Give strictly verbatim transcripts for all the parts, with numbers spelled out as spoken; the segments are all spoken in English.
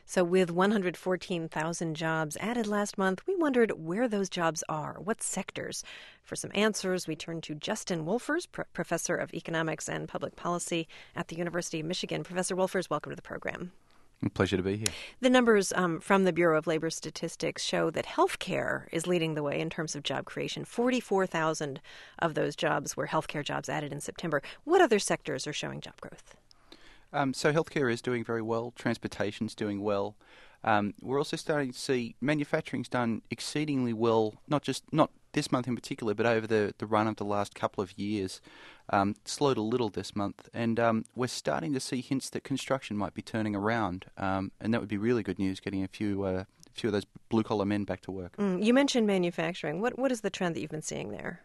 So with one hundred fourteen thousand jobs added last month, we wondered where those jobs are, what sectors. For some answers, we turned to Justin Wolfers, pr- professor of economics and public policy at the University of Michigan. Professor Wolfers, welcome to the program. A pleasure to be here. The numbers um, from the Bureau of Labor Statistics show that healthcare is leading the way in terms of job creation. forty-four thousand of those jobs were healthcare jobs added in September. What other sectors are showing job growth? Um, so healthcare is doing very well. Transportation's doing well. Um, we're also starting to see manufacturing's done exceedingly well, not just not this month in particular, but over the, the run of the last couple of years. Um, slowed a little this month, and um, we're starting to see hints that construction might be turning around, um, and that would be really good news, getting a few uh, a few of those blue-collar men back to work. Mm, you mentioned manufacturing. What What is the trend that you've been seeing there?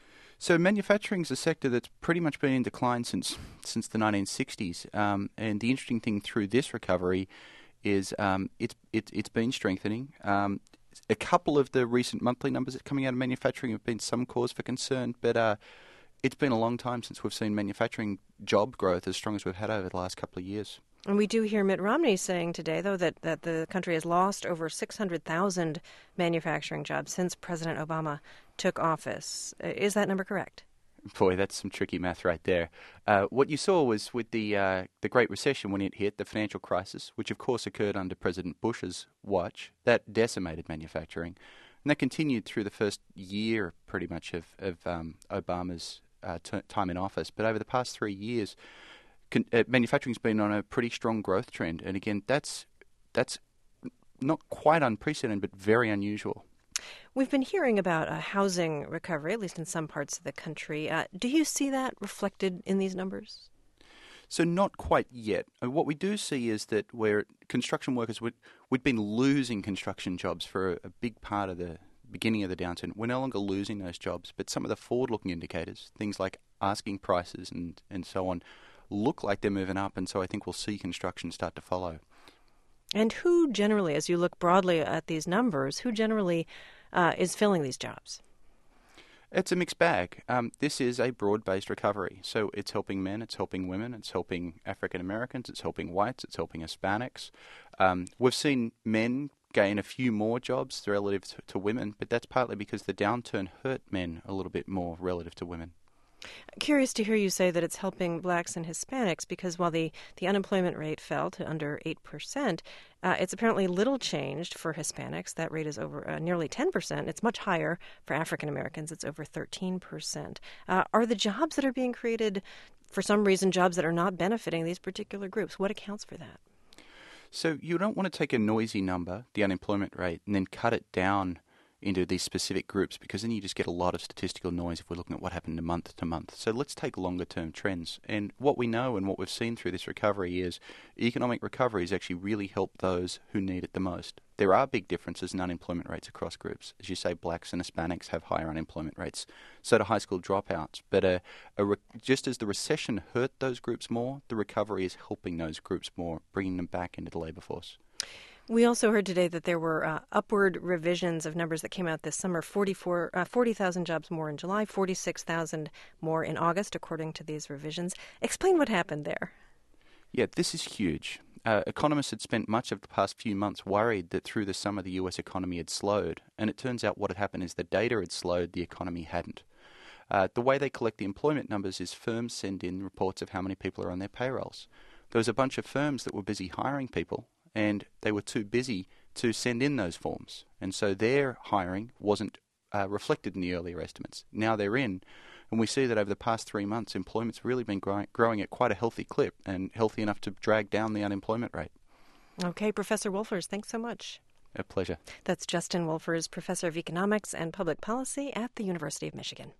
So manufacturing is a sector that's pretty much been in decline since since the nineteen sixties, um, and the interesting thing through this recovery is um, it's it, it's been strengthening. Um, a couple of the recent monthly numbers that are coming out of manufacturing have been some cause for concern, but uh, it's been a long time since we've seen manufacturing job growth as strong as we've had over the last couple of years. And we do hear Mitt Romney saying today, though, that, that the country has lost over six hundred thousand manufacturing jobs since President Obama took office. Is that number correct? Boy, that's some tricky math right there. Uh, what you saw was with the uh, the Great Recession when it hit, the financial crisis, which of course occurred under President Bush's watch, that decimated manufacturing. And that continued through the first year pretty much of, of um, Obama's uh, t- time in office. But over the past three years, con- uh, manufacturing's been on a pretty strong growth trend. And again, that's that's not quite unprecedented, but very unusual. We've been hearing about a housing recovery, at least in some parts of the country. Uh, do you see that reflected in these numbers? So not quite yet. What we do see is that where construction workers, would, we'd been losing construction jobs for a, a big part of the beginning of the downturn. We're no longer losing those jobs, but some of the forward-looking indicators, things like asking prices and, and so on, look like they're moving up, and so I think we'll see construction start to follow. And who generally, as you look broadly at these numbers, who generally uh, is filling these jobs? It's a mixed bag. Um, this is a broad-based recovery. So it's helping men, it's helping women, it's helping African Americans, it's helping whites, it's helping Hispanics. Um, we've seen men gain a few more jobs relative to, to women, but that's partly because the downturn hurt men a little bit more relative to women. Curious to hear you say that it's helping blacks and Hispanics because while the, the unemployment rate fell to under eight percent, uh, it's apparently little changed for Hispanics. That rate is over uh, nearly ten percent. It's much higher for African Americans. It's over thirteen percent. Uh, are the jobs that are being created, for some reason, jobs that are not benefiting these particular groups? What accounts for that? So you don't want to take a noisy number, the unemployment rate, and then cut it down into these specific groups, because then you just get a lot of statistical noise if we're looking at what happened month to month. So let's take longer term trends. And what we know and what we've seen through this recovery is economic recovery has actually really helped those who need it the most. There are big differences in unemployment rates across groups. As you say, blacks and Hispanics have higher unemployment rates. So do high school dropouts. But a, a re- just as the recession hurt those groups more, the recovery is helping those groups more, bringing them back into the labor force. We also heard today that there were uh, upward revisions of numbers that came out this summer, forty-four, uh, forty thousand jobs more in July, forty-six thousand more in August, according to these revisions. Explain what happened there. Yeah, this is huge. Uh, economists had spent much of the past few months worried that through the summer the U S economy had slowed, and it turns out what had happened is the data had slowed, the economy hadn't. Uh, the way they collect the employment numbers is firms send in reports of how many people are on their payrolls. There was a bunch of firms that were busy hiring people, and they were too busy to send in those forms. And so their hiring wasn't uh, reflected in the earlier estimates. Now they're in, and we see that over the past three months, employment's really been growing, growing at quite a healthy clip and healthy enough to drag down the unemployment rate. Okay, Professor Wolfers, thanks so much. A pleasure. That's Justin Wolfers, Professor of Economics and Public Policy at the University of Michigan.